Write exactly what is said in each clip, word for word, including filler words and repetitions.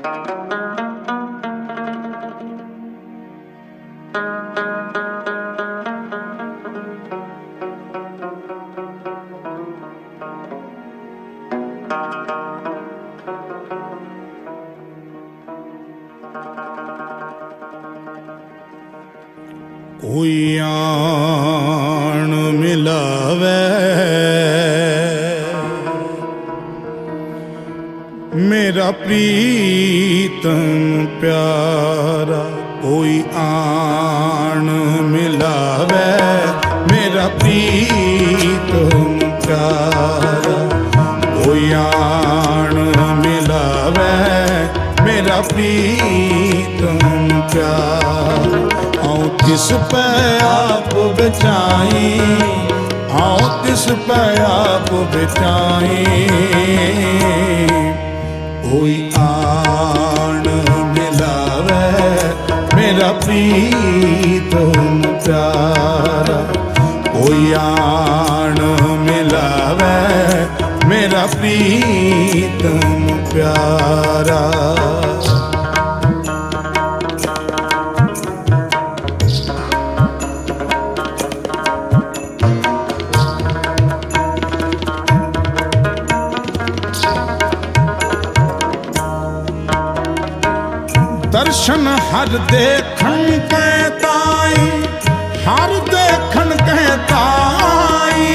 कोई आन मिलावे मेरा प्रीतम प्यारा, कोई आन मिलावे मेरा प्रीतम प्यारा, कोई आन मिलावे मेरा प्रीतम प्यारा। आओ तिस पे आप बचाई, आओ तिस पे आप बचाई, कोई आन मिलावे मेरा प्रीतम प्यारा, कोई आन मिलावे मेरा प्रीतम प्यारा। दर्शन हर देखन के ताई, हर देखन के ताई,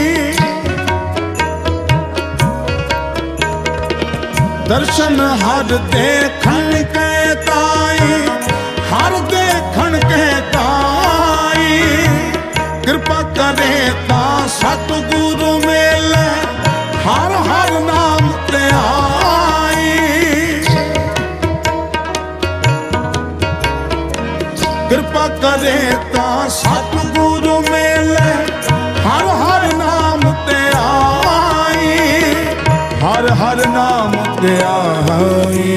दर्शन हर देखन के ताई, हर देखन के ताई, कृपा करे ता सतगुरु मेले हर हर नाम ते आई। कृपा करे ता सतगुरु मेले हर हर नाम ते आई, हर हर नाम ते आई।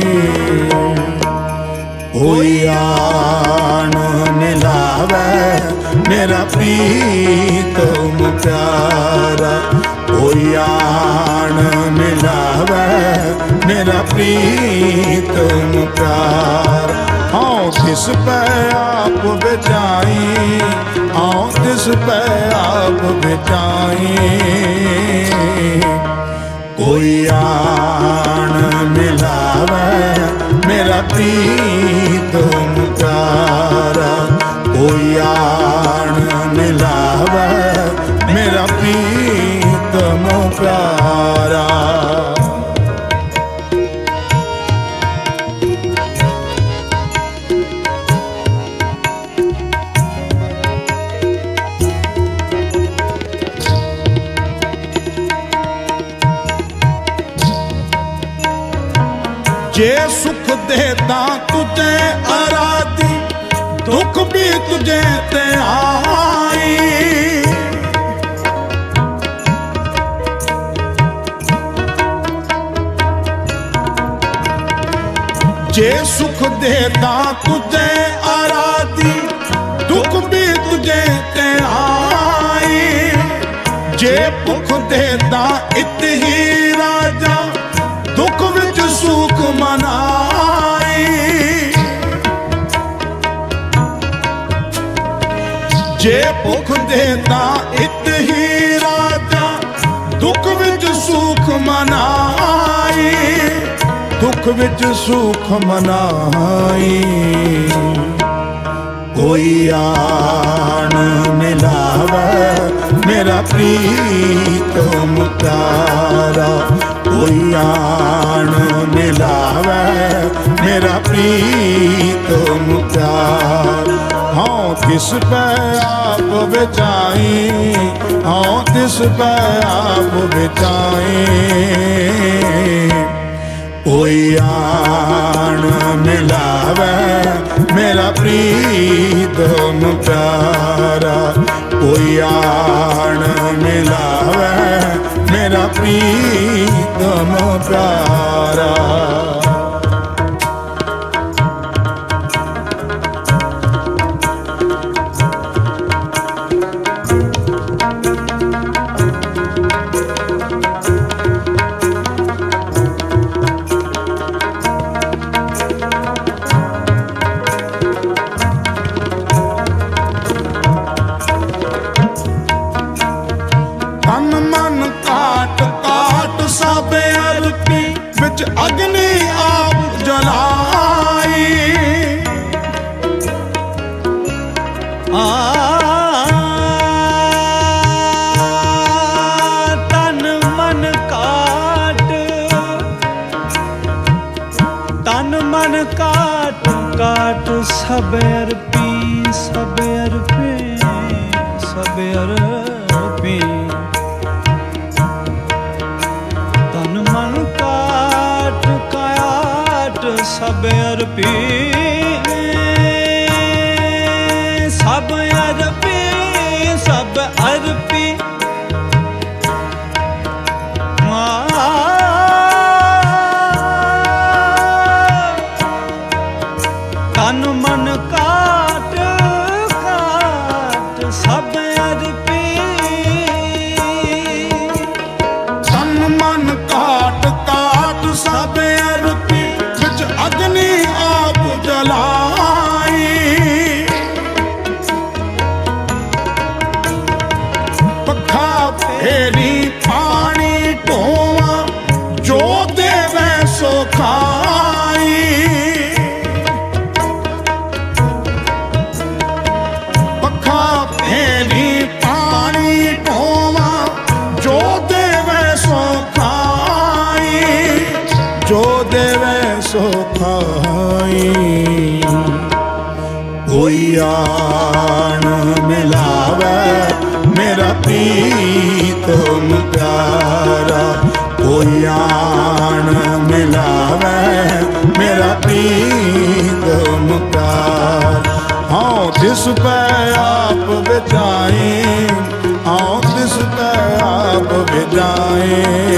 कोई आन मिलावे मेरा प्रीतम प्यारा, कोई आन मिलावे मेरा प्रीतम प्यारा। आओ तिस पे आप बचाई, आओ तिस पे आप बचाई, कोई आन मिलावे मेरा प्रीतम प्यारा, कोई आन मिलावे मेरा प्रीतम प्यारा। जे सुख देता तुझे आराधी, दुख भी तुझे ते आई। जे सुख देता तुझे आराधी, दुख भी तुझे ते आई। जे भुख देता इत ही राजा, दुख विच सुख मनाई। जे भुख देता इत ही राजा, दुख विच सुख मनाई, दुख विच सुख मनाई। कोई आन मिलावे मेरा प्रीतम प्यारा, कोई आन मिलावे मेरा प्रीतम प्यारा। हाँ तिस पे आप बचाई, हाँ तिस पे आप बचाई, कोई आन मिलावे मेरा प्रीतम प्यारा, कोई आन मिलावे मेरा प्रीतम प्यारा। अग्नि आप जलाई। आ तन मन काट, तन मन काट काट सब अर्पी, सब अर्पे, सब अर्पे। तन मन काट काट सब अर्पी, सब अर्पी, सब अर्पी। तन मन काट काट सब अर्पी, तन मन काट काट सब अर्पी, बिच अग्नि आप जलाई। पखा फेरी पानी ढोवा, जो देवे सो खाई। पखा फेरी पानी ढोवा, जो देवे सो खाई, जो देवे सो खाई। कोई आन मिलावे मेरा प्रीतम प्यारा, कोई आन मिलावे मेरा प्रीतम प्यारा। हाँ तिस पे आप बिजाए, हाँ तिस पे आप बिजाए।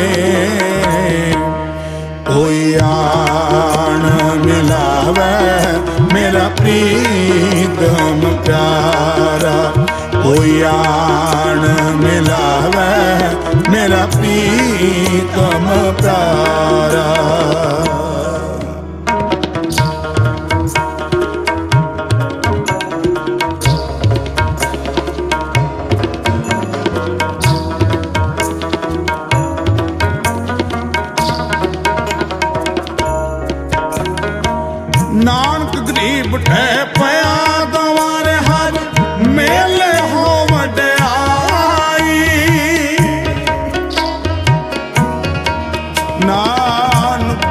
कोई आन मिलावे मेरा प्रीतम प्यारा, कोई आन मिलावे मेरा प्रीतम प्यारा। नानक गरीब ठे पया दवारे हर, मेले हो वड्याई। नानक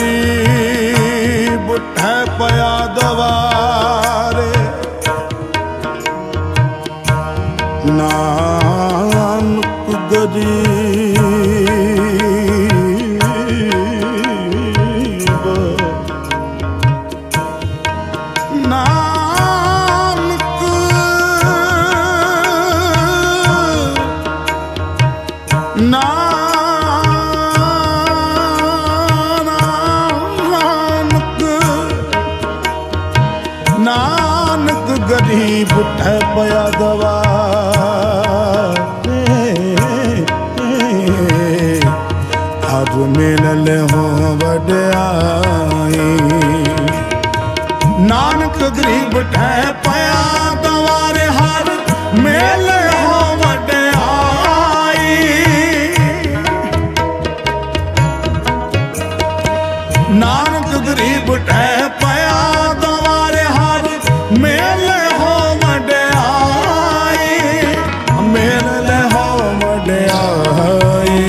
गरीब ठे पया दवारे, नानक गरीब नानक नानक नानक गरीब ठे पया दवारे। हर मिलल हो वड्याई। नानक गरीब ठे पया दवारे, हर मेल हो वड्याई। नानक गरीब ठे पया दवारे, हर मेल हो वड्याई, मेल हो वड्याई।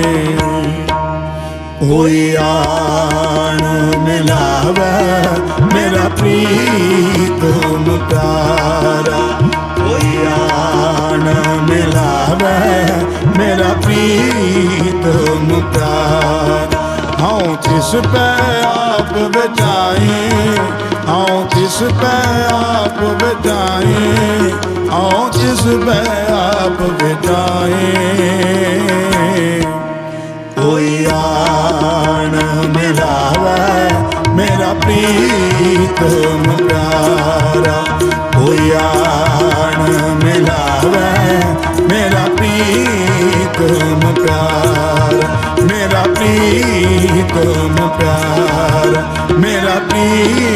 कोई आन मिलावे मेरा प्रीतम प्यारा, कोई आन मिलावे मेरा प्रीतम प्यारा। हाँ तिस पे आप बचाए, हाँ तिस पे आप बचाए, हाँ तिस पे आप बचाए। कोई आन मिलावे मेरा प्रीतम प्यारा, कोई आन मिलावे मेरा प्रीतम प्यारा, मेरा प्रीतम प्यारा, मेरा प्रीतम